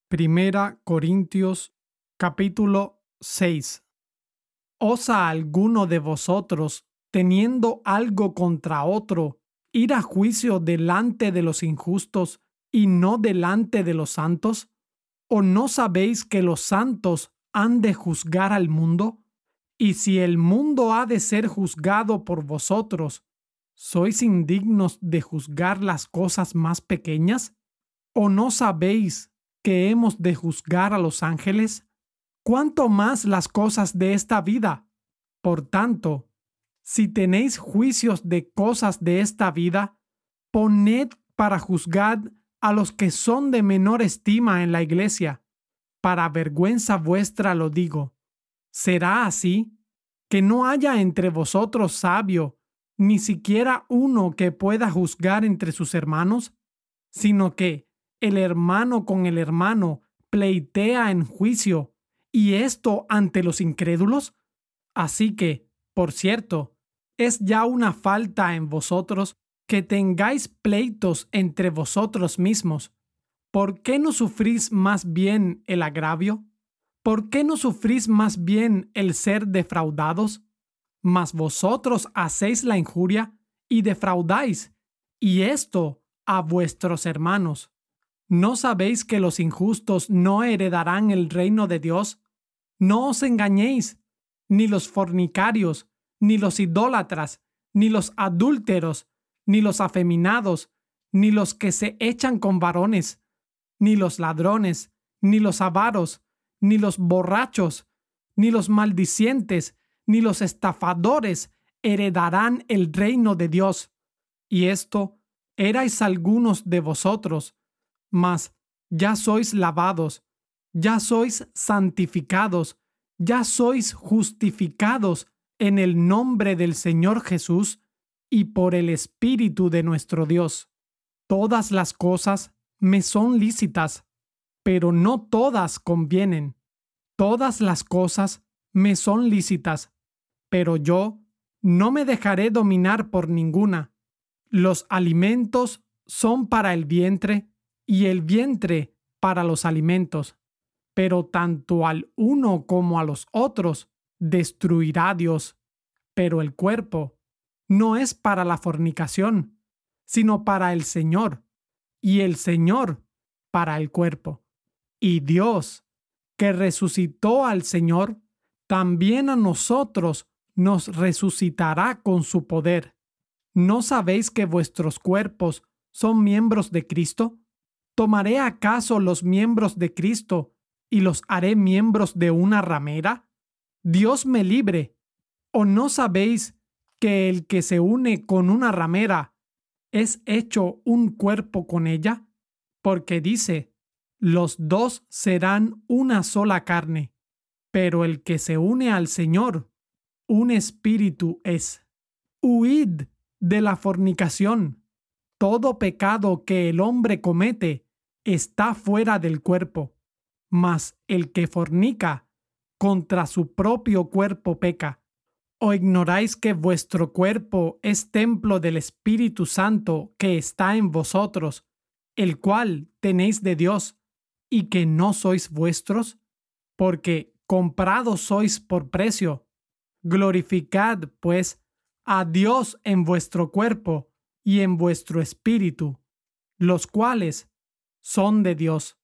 Primera Corintios capítulo 6. ¿Osa alguno de vosotros, teniendo algo contra otro, ir a juicio delante de los injustos y no delante de los santos? ¿O no sabéis que los santos han de juzgar al mundo? Y si el mundo ha de ser juzgado por vosotros, ¿sois indignos de juzgar las cosas más pequeñas? ¿O no sabéis que hemos de juzgar a los ángeles? ¿Cuánto más las cosas de esta vida? Por tanto, si tenéis juicios de cosas de esta vida, poned para juzgar a los que son de menor estima en la iglesia. Para vergüenza vuestra lo digo. ¿Será así? Que no haya entre vosotros sabio, ni siquiera uno que pueda juzgar entre sus hermanos, sino que el hermano con el hermano pleitea en juicio, y esto ante los incrédulos. Así que, por cierto, es ya una falta en vosotros que tengáis pleitos entre vosotros mismos. ¿Por qué no sufrís más bien el agravio? ¿Por qué no sufrís más bien el ser defraudados? Mas vosotros hacéis la injuria y defraudáis, y esto a vuestros hermanos. ¿No sabéis que los injustos no heredarán el reino de Dios? No os engañéis, ni los fornicarios, ni los idólatras, ni los adúlteros, ni los afeminados, ni los que se echan con varones, ni los ladrones, ni los avaros, ni los borrachos, ni los maldicientes, ni los estafadores heredarán el reino de Dios. Y esto erais algunos de vosotros, mas ya sois lavados, ya sois santificados, ya sois justificados en el nombre del Señor Jesús y por el Espíritu de nuestro Dios. Todas las cosas me son lícitas, pero no todas convienen. Todas las cosas me son lícitas, pero yo no me dejaré dominar por ninguna. Los alimentos son para el vientre y el vientre para los alimentos, pero tanto al uno como a los otros destruirá Dios. Pero el cuerpo no es para la fornicación, sino para el Señor, y el Señor para el cuerpo. Y Dios, que resucitó al Señor, también a nosotros nos resucitará con su poder. ¿No sabéis que vuestros cuerpos son miembros de Cristo? ¿Tomaré acaso los miembros de Cristo y los haré miembros de una ramera? Dios me libre. ¿O no sabéis que el que se une con una ramera es hecho un cuerpo con ella? Porque dice, los dos serán una sola carne, pero el que se une al Señor, un espíritu es. Huid de la fornicación. Todo pecado que el hombre comete está fuera del cuerpo, mas el que fornica contra su propio cuerpo peca. ¿O ignoráis que vuestro cuerpo es templo del Espíritu Santo que está en vosotros, el cual tenéis de Dios, y que no sois vuestros? Porque comprados sois por precio. Glorificad, pues, a Dios en vuestro cuerpo y en vuestro espíritu, los cuales son de Dios.